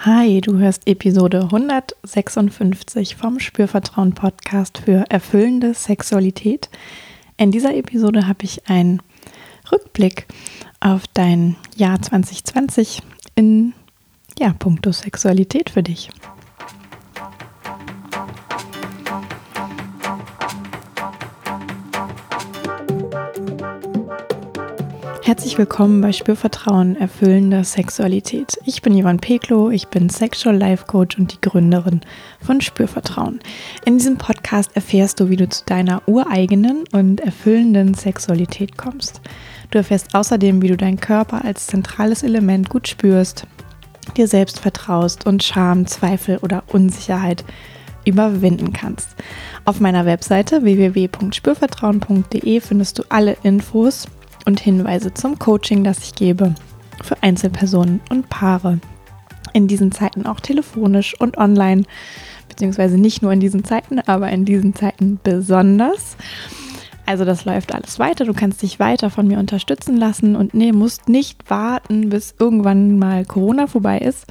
Hi, du hörst Episode 156 vom Spürvertrauen Podcast für erfüllende Sexualität. In dieser Episode habe ich einen Rückblick auf dein Jahr 2020 in puncto Sexualität für dich. Herzlich willkommen bei Spürvertrauen erfüllender Sexualität. Ich bin Yvonne Peklo, ich bin Sexual Life Coach und die Gründerin von Spürvertrauen. In diesem Podcast erfährst du, wie du zu deiner ureigenen und erfüllenden Sexualität kommst. Du erfährst außerdem, wie du deinen Körper als zentrales Element gut spürst, dir selbst vertraust und Scham, Zweifel oder Unsicherheit überwinden kannst. Auf meiner Webseite www.spürvertrauen.de findest du alle Infos und Hinweise zum Coaching, das ich gebe für Einzelpersonen und Paare. In diesen Zeiten auch telefonisch und online, beziehungsweise nicht nur in diesen Zeiten, aber in diesen Zeiten besonders. Also das läuft alles weiter, du kannst dich weiter von mir unterstützen lassen und musst nicht warten, bis irgendwann mal Corona vorbei ist.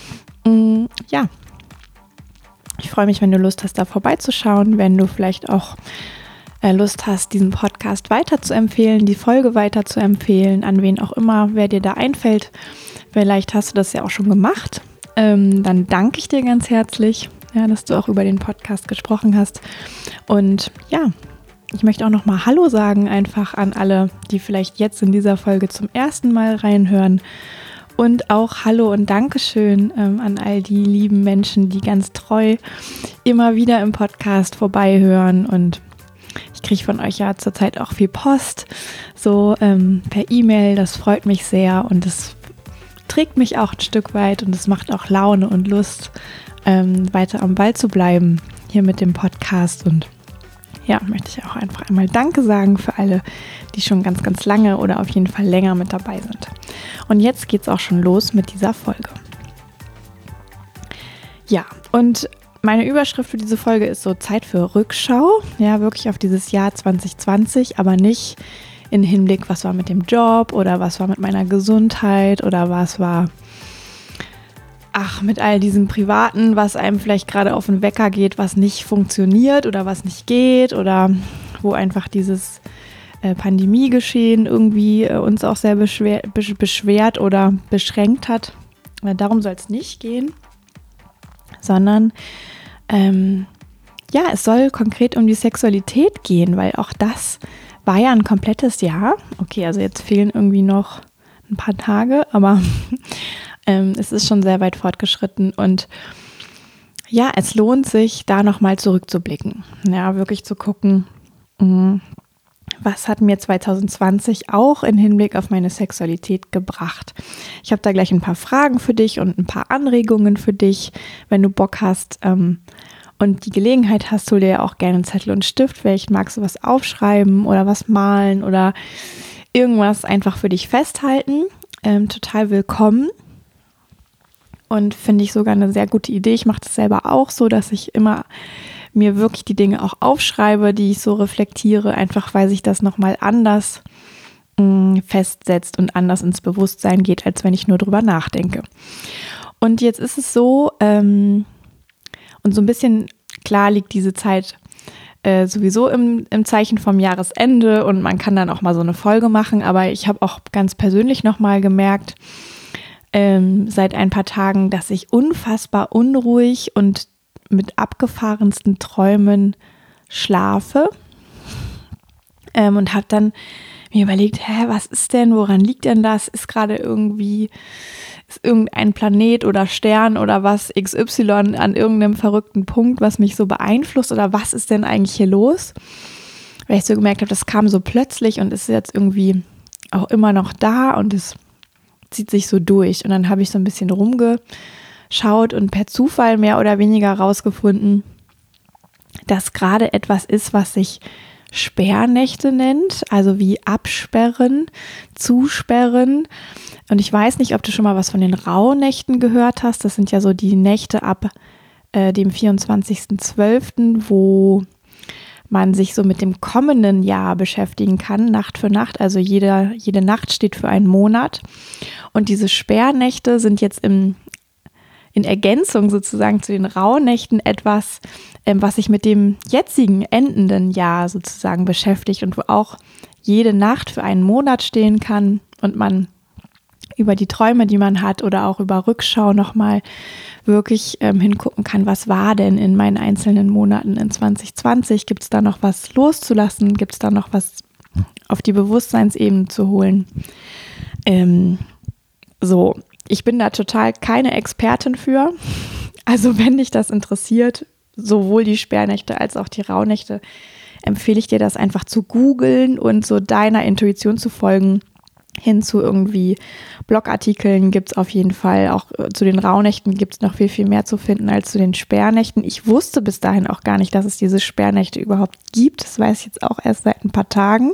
Ich freue mich, wenn du Lust hast, da vorbeizuschauen, wenn du vielleicht auch Lust hast, diesen Podcast weiterzuempfehlen, die Folge weiterzuempfehlen, an wen auch immer, wer dir da einfällt. Vielleicht hast du das ja auch schon gemacht. Dann danke ich dir ganz herzlich, dass du auch über den Podcast gesprochen hast. Und ich möchte auch nochmal Hallo sagen, einfach an alle, die vielleicht jetzt in dieser Folge zum ersten Mal reinhören. Und auch Hallo und Dankeschön an all die lieben Menschen, die ganz treu immer wieder im Podcast vorbeihören. Und ich kriege von euch ja zurzeit auch viel Post, so per E-Mail. Das freut mich sehr und es trägt mich auch ein Stück weit und es macht auch Laune und Lust, weiter am Ball zu bleiben hier mit dem Podcast. Und möchte ich auch einfach einmal Danke sagen für alle, die schon ganz, ganz lange oder auf jeden Fall länger mit dabei sind. Und jetzt geht es auch schon los mit dieser Folge. Ja, und meine Überschrift für diese Folge ist so Zeit für Rückschau, wirklich auf dieses Jahr 2020, aber nicht in Hinblick, was war mit dem Job oder was war mit meiner Gesundheit oder was war mit all diesem Privaten, was einem vielleicht gerade auf den Wecker geht, was nicht funktioniert oder was nicht geht oder wo einfach dieses Pandemiegeschehen irgendwie uns auch sehr beschwert oder beschränkt hat. Darum soll es nicht gehen, sondern es soll konkret um die Sexualität gehen, weil auch das war ja ein komplettes Jahr. Okay, also jetzt fehlen irgendwie noch ein paar Tage, aber es ist schon sehr weit fortgeschritten und es lohnt sich, da nochmal zurückzublicken. Ja, wirklich zu gucken, was hat mir 2020 auch in Hinblick auf meine Sexualität gebracht. Ich habe da gleich ein paar Fragen für dich und ein paar Anregungen für dich, wenn du Bock hast und die Gelegenheit hast, hol dir ja auch gerne einen Zettel und Stift. Vielleicht magst du was aufschreiben oder was malen oder irgendwas einfach für dich festhalten. Total willkommen und finde ich sogar eine sehr gute Idee. Ich mache das selber auch so, dass ich immer mir wirklich die Dinge auch aufschreibe, die ich so reflektiere, einfach weil sich das nochmal anders festsetzt und anders ins Bewusstsein geht, als wenn ich nur drüber nachdenke. Und jetzt ist es so, und so ein bisschen, klar liegt diese Zeit sowieso im Zeichen vom Jahresende und man kann dann auch mal so eine Folge machen, aber ich habe auch ganz persönlich nochmal gemerkt, seit ein paar Tagen, dass ich unfassbar unruhig und mit abgefahrensten Träumen schlafe und habe dann mir überlegt, was ist denn, woran liegt denn das? Ist gerade ist irgendein Planet oder Stern oder was XY an irgendeinem verrückten Punkt, was mich so beeinflusst oder was ist denn eigentlich hier los? Weil ich so gemerkt habe, das kam so plötzlich und ist jetzt irgendwie auch immer noch da und es zieht sich so durch. Und dann habe ich so ein bisschen rumgeschaut und per Zufall mehr oder weniger rausgefunden, dass gerade etwas ist, was sich Sperrnächte nennt, also wie absperren, zusperren. Und ich weiß nicht, ob du schon mal was von den Rauhnächten gehört hast. Das sind ja so die Nächte ab dem 24.12., wo man sich so mit dem kommenden Jahr beschäftigen kann, Nacht für Nacht. Also jede Nacht steht für einen Monat. Und diese Sperrnächte sind jetzt im in Ergänzung sozusagen zu den Rauhnächten etwas, was sich mit dem jetzigen endenden Jahr sozusagen beschäftigt und wo auch jede Nacht für einen Monat stehen kann und man über die Träume, die man hat oder auch über Rückschau nochmal wirklich hingucken kann, was war denn in meinen einzelnen Monaten in 2020? Gibt es da noch was loszulassen? Gibt es da noch was auf die Bewusstseinsebene zu holen? Ich bin da total keine Expertin für. Also wenn dich das interessiert, sowohl die Sperrnächte als auch die Rauhnächte, empfehle ich dir das einfach zu googeln und so deiner Intuition zu folgen. Hin zu irgendwie Blogartikeln gibt es auf jeden Fall. Auch zu den Rauhnächten gibt es noch viel, viel mehr zu finden als zu den Sperrnächten. Ich wusste bis dahin auch gar nicht, dass es diese Sperrnächte überhaupt gibt. Das weiß ich jetzt auch erst seit ein paar Tagen.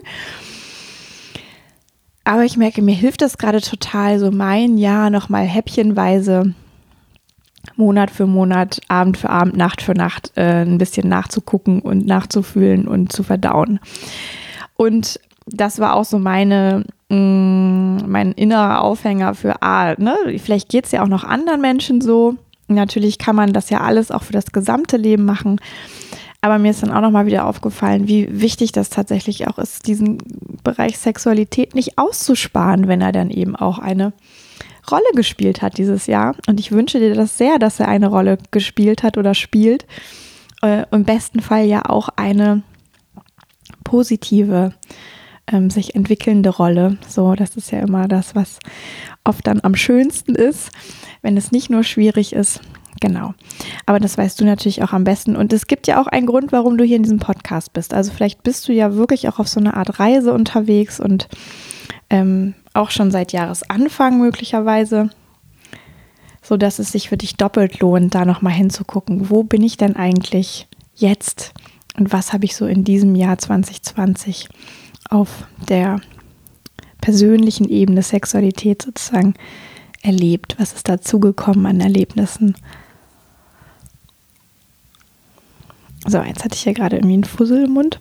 Aber ich merke, mir hilft das gerade total, so mein Jahr nochmal häppchenweise, Monat für Monat, Abend für Abend, Nacht für Nacht ein bisschen nachzugucken und nachzufühlen und zu verdauen. Und das war auch so mein innerer Aufhänger für, vielleicht geht es ja auch noch anderen Menschen so. Natürlich kann man das ja alles auch für das gesamte Leben machen. Aber mir ist dann auch nochmal wieder aufgefallen, wie wichtig das tatsächlich auch ist, diesen Bereich Sexualität nicht auszusparen, wenn er dann eben auch eine Rolle gespielt hat dieses Jahr. Und ich wünsche dir das sehr, dass er eine Rolle gespielt hat oder spielt. Im besten Fall ja auch eine positive, sich entwickelnde Rolle. So, das ist ja immer das, was oft dann am schönsten ist, wenn es nicht nur schwierig ist. Genau. Aber das weißt du natürlich auch am besten. Und es gibt ja auch einen Grund, warum du hier in diesem Podcast bist. Also vielleicht bist du ja wirklich auch auf so eine Art Reise unterwegs und auch schon seit Jahresanfang möglicherweise, so dass es sich für dich doppelt lohnt, da nochmal hinzugucken. Wo bin ich denn eigentlich jetzt? Und was habe ich so in diesem Jahr 2020 auf der persönlichen Ebene Sexualität sozusagen erlebt? Was ist dazugekommen an Erlebnissen? So, jetzt hatte ich hier gerade irgendwie einen Fussel im Mund.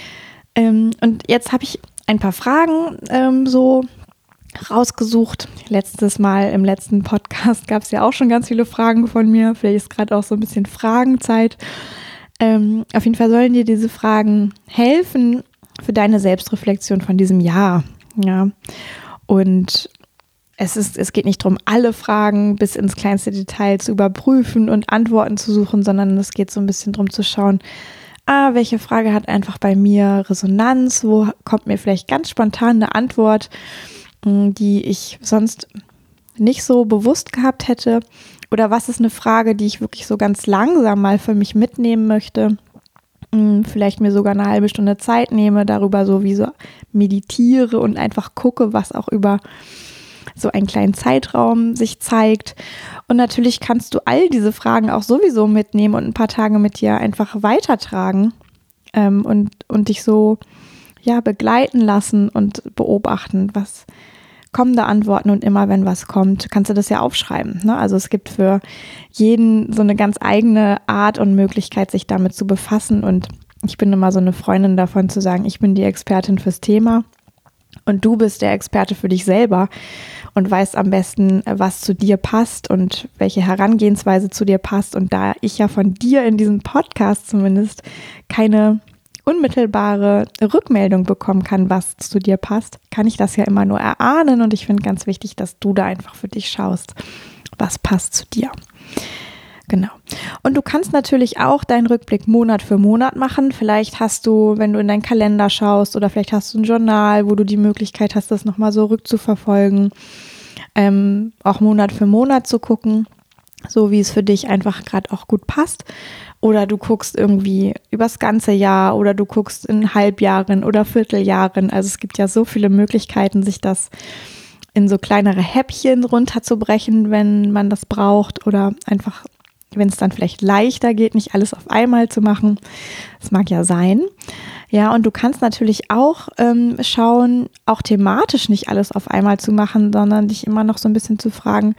Und jetzt habe ich ein paar Fragen so rausgesucht. Letztes Mal im letzten Podcast gab es ja auch schon ganz viele Fragen von mir. Vielleicht ist gerade auch so ein bisschen Fragenzeit. Auf jeden Fall sollen dir diese Fragen helfen für deine Selbstreflexion von diesem Jahr. Ja. Und es geht nicht darum, alle Fragen bis ins kleinste Detail zu überprüfen und Antworten zu suchen, sondern es geht so ein bisschen darum zu schauen, welche Frage hat einfach bei mir Resonanz, wo kommt mir vielleicht ganz spontan eine Antwort, die ich sonst nicht so bewusst gehabt hätte, oder was ist eine Frage, die ich wirklich so ganz langsam mal für mich mitnehmen möchte, vielleicht mir sogar eine halbe Stunde Zeit nehme, darüber so wie so meditiere und einfach gucke, was auch über so einen kleinen Zeitraum sich zeigt. Und natürlich kannst du all diese Fragen auch sowieso mitnehmen und ein paar Tage mit dir einfach weitertragen und dich so begleiten lassen und beobachten, was kommen da Antworten, und immer wenn was kommt, kannst du das ja aufschreiben. Ne? Also es gibt für jeden so eine ganz eigene Art und Möglichkeit, sich damit zu befassen, und ich bin immer so eine Freundin davon zu sagen, ich bin die Expertin fürs Thema und du bist der Experte für dich selber und weißt am besten, was zu dir passt und welche Herangehensweise zu dir passt. Und da ich ja von dir in diesem Podcast zumindest keine unmittelbare Rückmeldung bekommen kann, was zu dir passt, kann ich das ja immer nur erahnen, und ich finde ganz wichtig, dass du da einfach für dich schaust, was passt zu dir. Genau. Und du kannst natürlich auch deinen Rückblick Monat für Monat machen. Vielleicht hast du, wenn du in deinen Kalender schaust, oder vielleicht hast du ein Journal, wo du die Möglichkeit hast, das nochmal so rückzuverfolgen, auch Monat für Monat zu gucken, so wie es für dich einfach gerade auch gut passt. Oder du guckst irgendwie übers ganze Jahr, oder du guckst in Halbjahren oder Vierteljahren. Also es gibt ja so viele Möglichkeiten, sich das in so kleinere Häppchen runterzubrechen, wenn man das braucht, oder einfach, wenn es dann vielleicht leichter geht, nicht alles auf einmal zu machen. Das mag ja sein. Ja, und du kannst natürlich auch schauen, auch thematisch nicht alles auf einmal zu machen, sondern dich immer noch so ein bisschen zu fragen,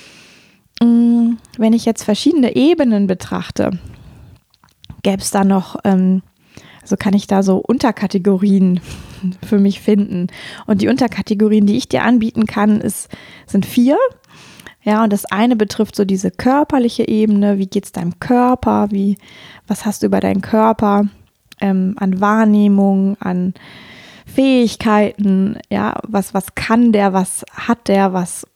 wenn ich jetzt verschiedene Ebenen betrachte, gäbe es da noch, also kann ich da so Unterkategorien für mich finden. Und die Unterkategorien, die ich dir anbieten kann, sind 4. Ja, und das eine betrifft so diese körperliche Ebene. Wie geht es deinem Körper? Was hast du über deinen Körper an Wahrnehmung, an Fähigkeiten? Ja, was kann der? Was hat der? Was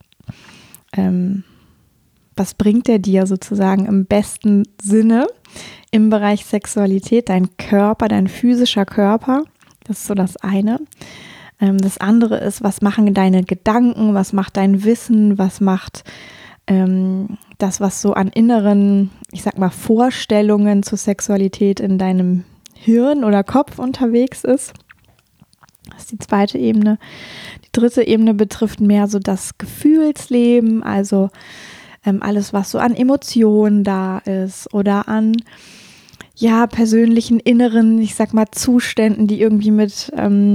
bringt er dir sozusagen im besten Sinne im Bereich Sexualität? Dein Körper, dein physischer Körper. Das ist so das eine. Das andere ist, was machen deine Gedanken, was macht dein Wissen, was macht das, was so an inneren, ich sag mal, Vorstellungen zur Sexualität in deinem Hirn oder Kopf unterwegs ist. Das ist die zweite Ebene. Die dritte Ebene betrifft mehr so das Gefühlsleben, also alles, was so an Emotionen da ist oder an persönlichen inneren, ich sag mal, Zuständen, die irgendwie mit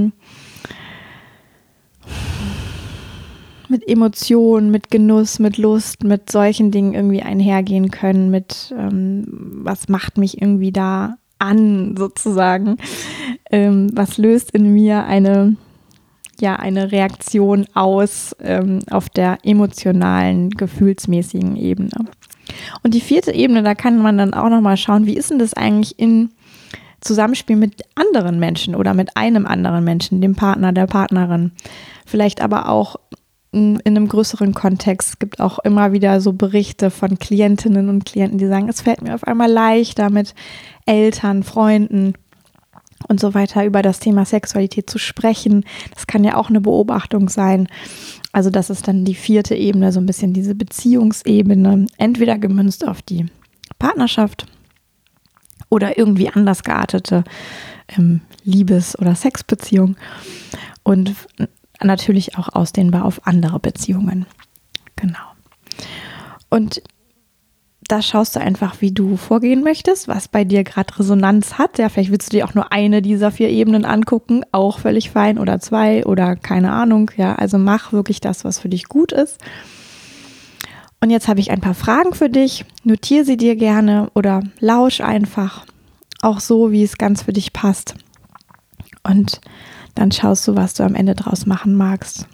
Emotionen, mit Genuss, mit Lust, mit solchen Dingen irgendwie einhergehen können, mit was macht mich irgendwie da an, sozusagen. Was löst in mir eine Reaktion aus auf der emotionalen, gefühlsmäßigen Ebene. Und die vierte Ebene, da kann man dann auch nochmal schauen, wie ist denn das eigentlich in Zusammenspiel mit anderen Menschen oder mit einem anderen Menschen, dem Partner, der Partnerin. Vielleicht aber auch in einem größeren Kontext. Es gibt auch immer wieder so Berichte von Klientinnen und Klienten, die sagen, es fällt mir auf einmal leichter, mit Eltern, Freunden und so weiter über das Thema Sexualität zu sprechen. Das kann ja auch eine Beobachtung sein. Also das ist dann die vierte Ebene, so ein bisschen diese Beziehungsebene, entweder gemünzt auf die Partnerschaft oder irgendwie anders geartete Liebes- oder Sexbeziehung und natürlich auch ausdehnbar auf andere Beziehungen. Genau. Und da schaust du einfach, wie du vorgehen möchtest, was bei dir gerade Resonanz hat. Ja, vielleicht willst du dir auch nur eine dieser 4 Ebenen angucken, auch völlig fein, oder 2 oder keine Ahnung. Ja, also mach wirklich das, was für dich gut ist. Und jetzt habe ich ein paar Fragen für dich. Notiere sie dir gerne oder lausch einfach, auch so, wie es ganz für dich passt. Und dann schaust du, was du am Ende draus machen magst.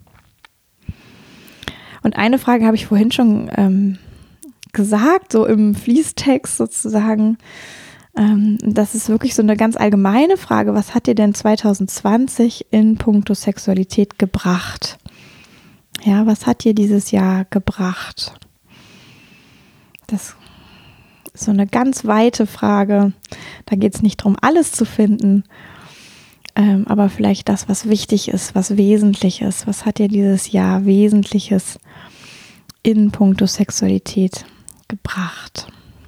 Und eine Frage habe ich vorhin schon gesagt, so im Fließtext sozusagen. Das ist wirklich so eine ganz allgemeine Frage. Was hat dir denn 2020 in puncto Sexualität gebracht? Ja, was hat dir dieses Jahr gebracht? Das ist so eine ganz weite Frage. Da geht es nicht darum, alles zu finden, aber vielleicht das, was wichtig ist, was wesentlich ist. Was hat dir dieses Jahr Wesentliches in puncto Sexualität gebracht?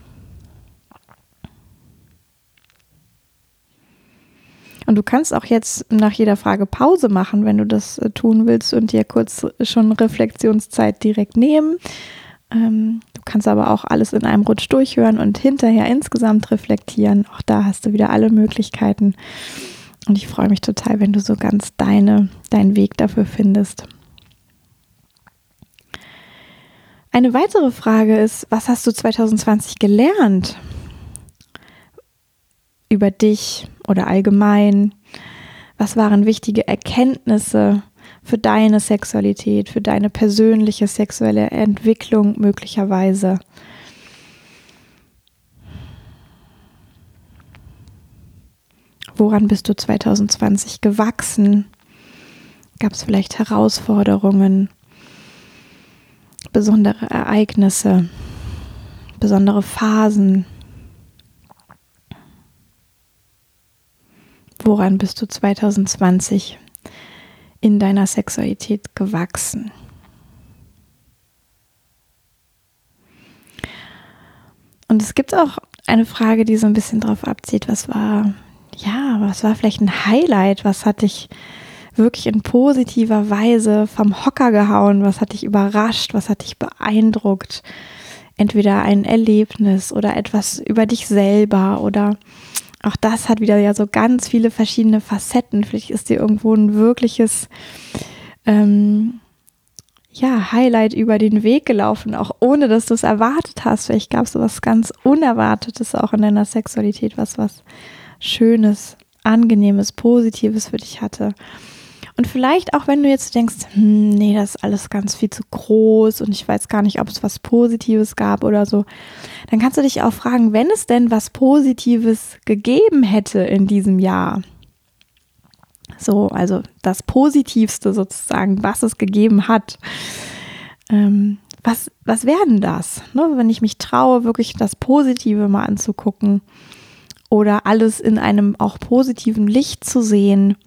Und du kannst auch jetzt nach jeder Frage Pause machen, wenn du das tun willst und dir kurz schon Reflexionszeit direkt nehmen. Du kannst aber auch alles in einem Rutsch durchhören und hinterher insgesamt reflektieren. Auch da hast du wieder alle Möglichkeiten. Und ich freue mich total, wenn du so ganz deinen Weg dafür findest. Eine weitere Frage ist, was hast du 2020 gelernt? Über dich oder allgemein? Was waren wichtige Erkenntnisse für deine Sexualität, für deine persönliche sexuelle Entwicklung möglicherweise? Woran bist du 2020 gewachsen? Gab es vielleicht Herausforderungen, besondere Ereignisse, besondere Phasen? Woran bist du 2020 in deiner Sexualität gewachsen? Und es gibt auch eine Frage, die so ein bisschen drauf abzielt, was war vielleicht ein Highlight? Was hat dich wirklich in positiver Weise vom Hocker gehauen? Was hat dich überrascht? Was hat dich beeindruckt? Entweder ein Erlebnis oder etwas über dich selber oder auch das hat wieder ja so ganz viele verschiedene Facetten. Vielleicht ist dir irgendwo ein wirkliches Highlight über den Weg gelaufen, auch ohne, dass du es erwartet hast. Vielleicht gab es so was ganz Unerwartetes auch in deiner Sexualität, was Schönes, Angenehmes, Positives für dich hatte. Und vielleicht auch, wenn du jetzt denkst, nee, das ist alles ganz viel zu groß und ich weiß gar nicht, ob es was Positives gab oder so, dann kannst du dich auch fragen, wenn es denn was Positives gegeben hätte in diesem Jahr, so, also das Positivste sozusagen, was es gegeben hat, was wäre denn das? Ne? Wenn ich mich traue, wirklich das Positive mal anzugucken oder alles in einem auch positiven Licht zu sehen,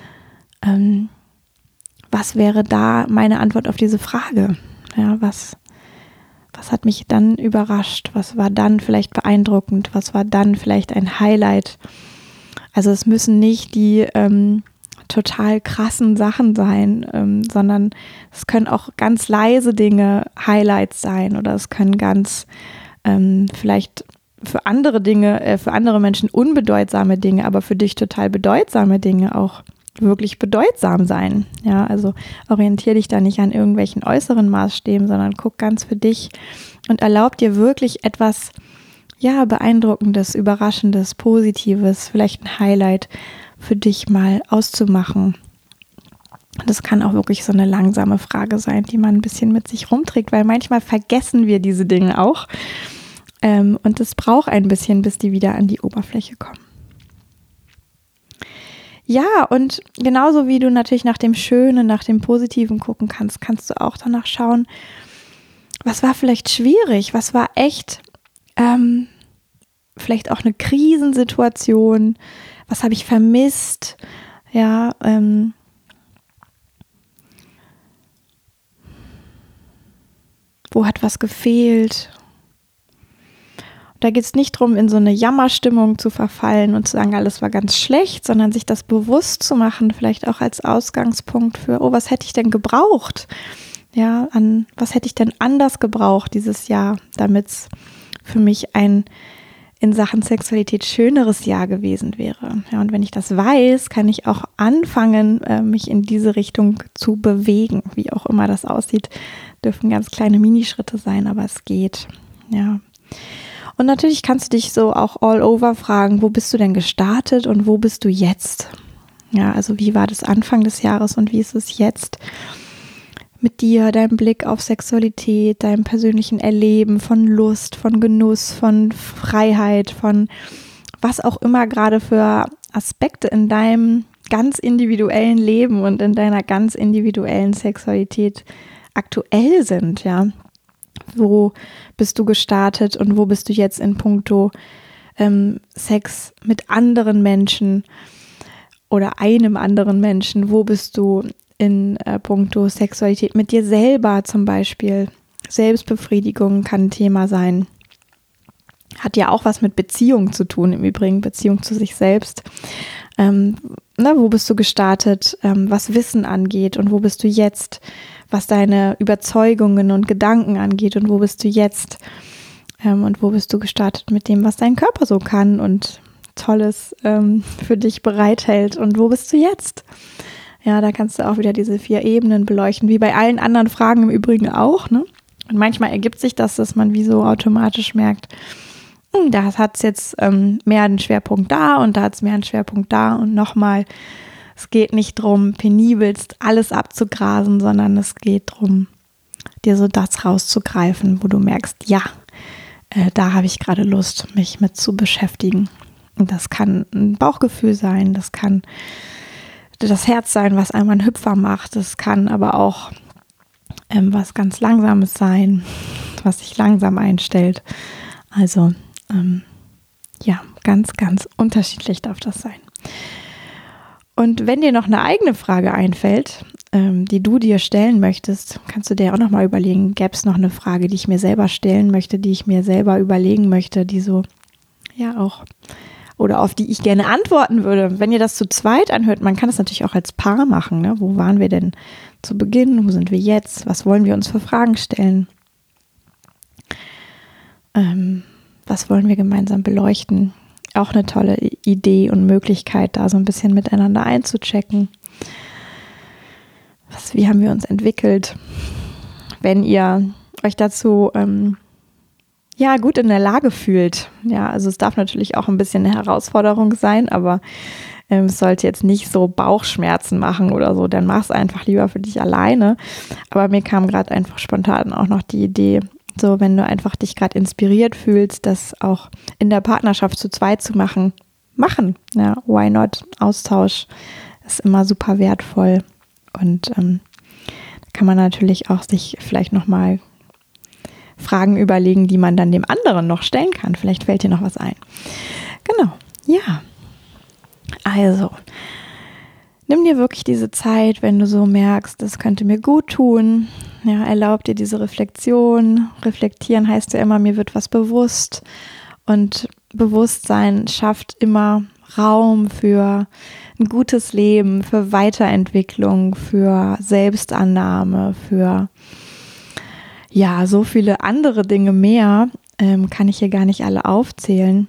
was wäre da meine Antwort auf diese Frage? Ja, was hat mich dann überrascht? Was war dann vielleicht beeindruckend? Was war dann vielleicht ein Highlight? Also es müssen nicht die total krassen Sachen sein, sondern es können auch ganz leise Dinge Highlights sein oder es können ganz vielleicht für andere Dinge, für andere Menschen unbedeutsame Dinge, aber für dich total bedeutsame Dinge auch wirklich bedeutsam sein. Ja, also orientiere dich da nicht an irgendwelchen äußeren Maßstäben, sondern guck ganz für dich und erlaub dir wirklich etwas, ja, Beeindruckendes, Überraschendes, Positives, vielleicht ein Highlight für dich mal auszumachen. Das kann auch wirklich so eine langsame Frage sein, die man ein bisschen mit sich rumträgt, weil manchmal vergessen wir diese Dinge auch. Und es braucht ein bisschen, bis die wieder an die Oberfläche kommen. Ja, und genauso wie du natürlich nach dem Schönen, nach dem Positiven gucken kannst, kannst du auch danach schauen, was war vielleicht schwierig, was war echt vielleicht auch eine Krisensituation, was habe ich vermisst, ja, wo hat was gefehlt. Da geht es nicht darum, in so eine Jammerstimmung zu verfallen und zu sagen, alles war ganz schlecht, sondern sich das bewusst zu machen, vielleicht auch als Ausgangspunkt für, oh, was hätte ich denn gebraucht? Ja, was hätte ich denn anders gebraucht dieses Jahr, damit es für mich ein in Sachen Sexualität schöneres Jahr gewesen wäre. Ja, und wenn ich das weiß, kann ich auch anfangen, mich in diese Richtung zu bewegen. Wie auch immer das aussieht, dürfen ganz kleine Minischritte sein, aber es geht. Ja. Und natürlich kannst du dich so auch all over fragen, wo bist du denn gestartet und wo bist du jetzt? Ja, also wie war das Anfang des Jahres und wie ist es jetzt mit dir, deinem Blick auf Sexualität, deinem persönlichen Erleben von Lust, von Genuss, von Freiheit, von was auch immer gerade für Aspekte in deinem ganz individuellen Leben und in deiner ganz individuellen Sexualität aktuell sind, ja. Wo bist du gestartet und wo bist du jetzt in puncto Sex mit anderen Menschen oder einem anderen Menschen? Wo bist du in puncto Sexualität mit dir selber zum Beispiel? Selbstbefriedigung kann ein Thema sein. Hat ja auch was mit Beziehung zu tun, im Übrigen Beziehung zu sich selbst. Wo bist du gestartet, was Wissen angeht und wo bist du jetzt, was deine Überzeugungen und Gedanken angeht und wo bist du jetzt und wo bist du gestartet mit dem, was dein Körper so kann und Tolles für dich bereithält und wo bist du jetzt? Ja, da kannst du auch wieder diese 4 Ebenen beleuchten, wie bei allen anderen Fragen im Übrigen auch, ne? Und manchmal ergibt sich das, dass man wie so automatisch merkt, da hat es jetzt mehr einen Schwerpunkt da und da hat es mehr einen Schwerpunkt da und nochmal, es geht nicht darum, penibelst alles abzugrasen, sondern es geht darum, dir so das rauszugreifen, wo du merkst, ja, da habe ich gerade Lust, mich mit zu beschäftigen. Und das kann ein Bauchgefühl sein, das kann das Herz sein, was einmal einen Hüpfer macht, das kann aber auch was ganz Langsames sein, was sich langsam einstellt. Also ja, ganz, ganz unterschiedlich darf das sein. Und wenn dir noch eine eigene Frage einfällt, die du dir stellen möchtest, kannst du dir auch nochmal überlegen, gäbe es noch eine Frage, die ich mir selber stellen möchte, die ich mir selber überlegen möchte, die so, ja auch, oder auf die ich gerne antworten würde. Wenn ihr das zu zweit anhört, man kann das natürlich auch als Paar machen, ne? Wo waren wir denn zu Beginn? Wo sind wir jetzt? Was wollen wir uns für Fragen stellen? Was wollen wir gemeinsam beleuchten? Auch eine tolle Idee und Möglichkeit, da so ein bisschen miteinander einzuchecken. Wie haben wir uns entwickelt? Wenn ihr euch dazu gut in der Lage fühlt. Ja, also es darf natürlich auch ein bisschen eine Herausforderung sein, aber es sollte jetzt nicht so Bauchschmerzen machen oder so, dann mach es einfach lieber für dich alleine. Aber mir kam gerade einfach spontan auch noch die Idee, so wenn du einfach dich gerade inspiriert fühlst, das auch in der Partnerschaft zu zweit zu machen. Ja, why not? Austausch ist immer super wertvoll und da kann man natürlich auch sich vielleicht nochmal Fragen überlegen, die man dann dem anderen noch stellen kann. Vielleicht fällt dir noch was ein. Genau, ja. Also, nimm dir wirklich diese Zeit, wenn du so merkst, das könnte mir gut tun. Ja, erlaub dir diese Reflexion. Reflektieren heißt ja immer, mir wird was bewusst. Und Bewusstsein schafft immer Raum für ein gutes Leben, für Weiterentwicklung, für Selbstannahme, für ja, so viele andere Dinge mehr, kann ich hier gar nicht alle aufzählen,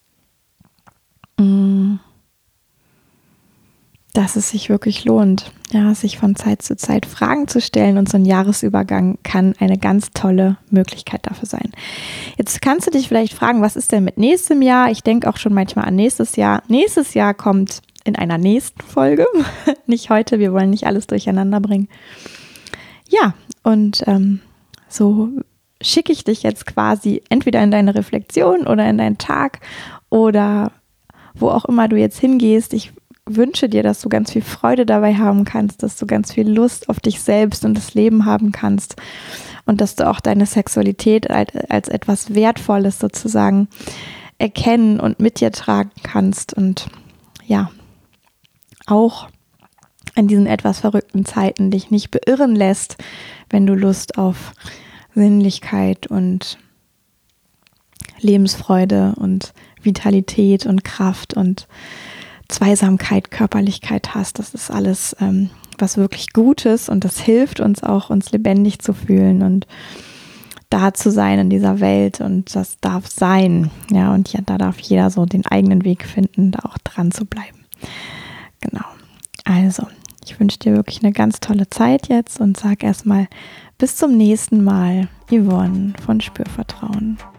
dass es sich wirklich lohnt, ja, sich von Zeit zu Zeit Fragen zu stellen, und so ein Jahresübergang kann eine ganz tolle Möglichkeit dafür sein. Jetzt kannst du dich vielleicht fragen, was ist denn mit nächstem Jahr? Ich denke auch schon manchmal an nächstes Jahr. Nächstes Jahr kommt in einer nächsten Folge, nicht heute, wir wollen nicht alles durcheinander bringen. Ja, und so schicke ich dich jetzt quasi entweder in deine Reflexion oder in deinen Tag oder wo auch immer du jetzt hingehst. Ich wünsche dir, dass du ganz viel Freude dabei haben kannst, dass du ganz viel Lust auf dich selbst und das Leben haben kannst und dass du auch deine Sexualität als etwas Wertvolles sozusagen erkennen und mit dir tragen kannst und ja, auch in diesen etwas verrückten Zeiten dich nicht beirren lässt, wenn du Lust auf Sinnlichkeit und Lebensfreude und Vitalität und Kraft und Zweisamkeit, Körperlichkeit hast. Das ist alles was wirklich Gutes und das hilft uns auch, uns lebendig zu fühlen und da zu sein in dieser Welt, und das darf sein. Ja, und ja, da darf jeder so den eigenen Weg finden, da auch dran zu bleiben. Genau. Also, ich wünsche dir wirklich eine ganz tolle Zeit jetzt und sag erstmal bis zum nächsten Mal, Yvonne von Spürvertrauen.